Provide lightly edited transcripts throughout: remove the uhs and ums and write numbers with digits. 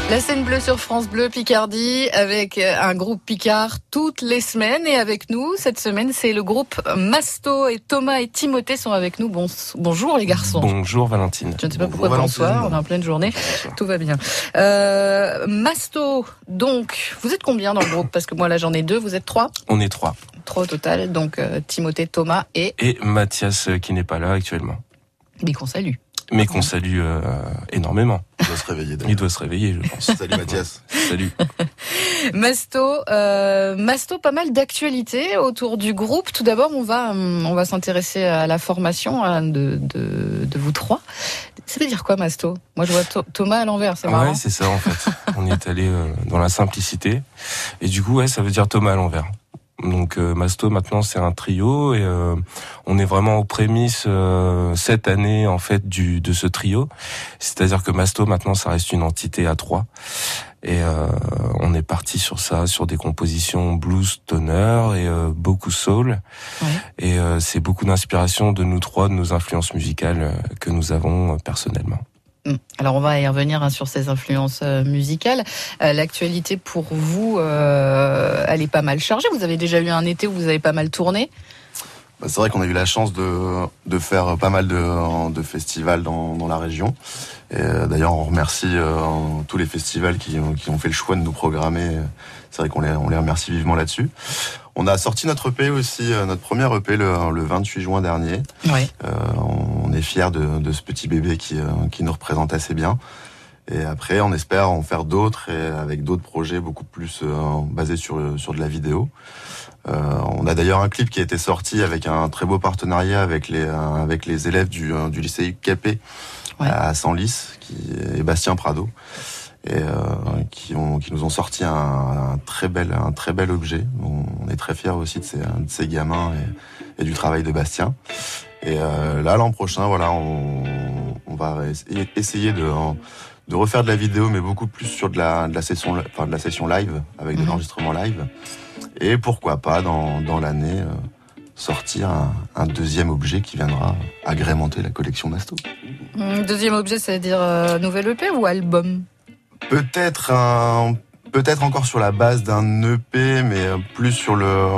La scène bleue sur France Bleu Picardie avec un groupe Picard toutes les semaines. Et avec nous, cette semaine, c'est le groupe Masto et Thomas et Timothée sont avec nous. Bonjour les garçons. Bonjour Valentine. Je ne sais pas pourquoi bonsoir, on est en pleine journée. Tout va bien. Masto, donc, vous êtes combien dans le groupe? Parce que moi là j'en ai 2, vous êtes 3? On est 3. 3 au total, donc Timothée, Thomas et Mathias qui n'est pas là actuellement. Mais qu'on salue. Mais qu'on salue énormément. Il doit se réveiller d'ailleurs. Il doit se réveiller, je pense. Salut Mathias. Salut. Masto, pas mal d'actualités autour du groupe. Tout d'abord, on va s'intéresser à la formation de vous 3. Ça veut dire quoi, Masto? Moi, je vois Thomas à l'envers, c'est marrant. Ouais, c'est ça en fait. On est allé dans la simplicité. Et du coup, ouais, ça veut dire Thomas à l'envers. Donc Masto maintenant c'est un trio et on est vraiment aux prémices cette année en fait de ce trio. C'est-à-dire que Masto maintenant ça reste une entité à 3 et on est parti sur ça, sur des compositions blues, stoner et beaucoup soul. Ouais. Et c'est beaucoup d'inspiration de nous 3, de nos influences musicales que nous avons personnellement. Alors on va y revenir sur ces influences musicales. L'actualité pour vous, elle est pas mal chargée. Vous avez déjà eu un été où vous avez pas mal tourné. C'est vrai qu'on a eu la chance de faire pas mal de festivals dans la région. Et d'ailleurs, on remercie tous les festivals qui ont fait le choix de nous programmer. C'est vrai qu'on les remercie vivement là-dessus. On a sorti notre EP aussi, notre premier EP le 28 juin dernier. Ouais. On est fiers de ce petit bébé qui nous représente assez bien. Et après, on espère en faire d'autres et avec d'autres projets beaucoup plus basés sur de la vidéo. On a d'ailleurs un clip qui a été sorti avec un très beau partenariat avec les élèves du lycée UCAP à Senlis, et Bastien Prado, et qui nous ont sorti un très bel objet. On est très fiers aussi de ces gamins et du travail de Bastien. Et là, l'an prochain, voilà, on va essayer de refaire de la vidéo, mais beaucoup plus sur de la session live, avec de l'enregistrement live. Et pourquoi pas, dans l'année, sortir un deuxième objet qui viendra agrémenter la collection Masto. Deuxième objet, c'est-à-dire nouvel EP ou album? Peut-être encore sur la base d'un EP, mais plus sur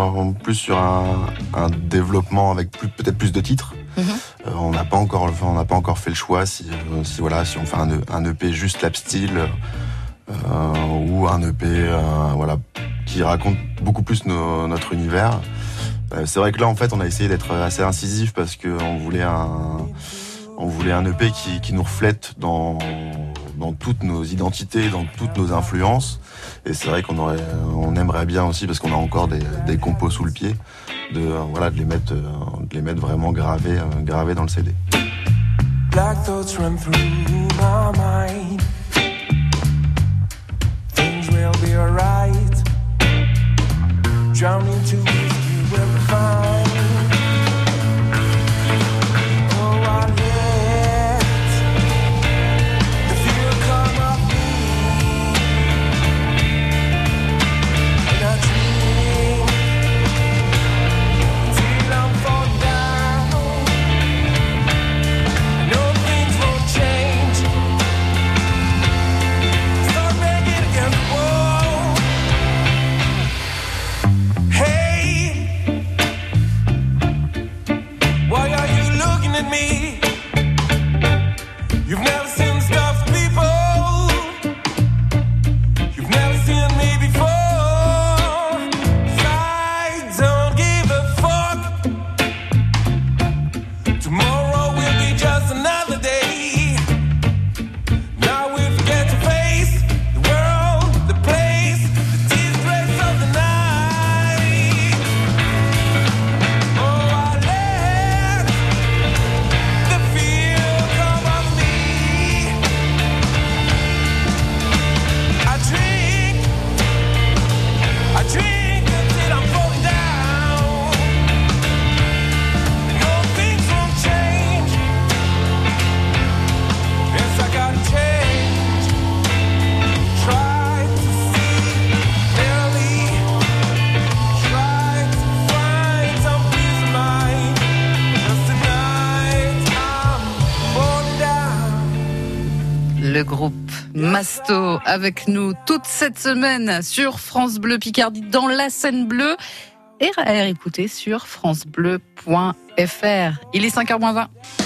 un développement avec peut-être plus de titres. On n'a pas encore fait le choix si on fait un EP juste lap style ou un EP qui raconte beaucoup plus notre univers. C'est vrai que là en fait on a essayé d'être assez incisif parce que on voulait un EP qui nous reflète dans toutes nos identités, dans toutes nos influences. Et c'est vrai on aimerait bien aussi, parce qu'on a encore des compos sous le pied, de les mettre vraiment gravés dans le CD. Black thoughts run through my mind. Things will be alright. Drowning to you will find. Le groupe Masto avec nous toute cette semaine sur France Bleu Picardie dans la scène bleue et à écouter sur francebleu.fr. Il est 5h20.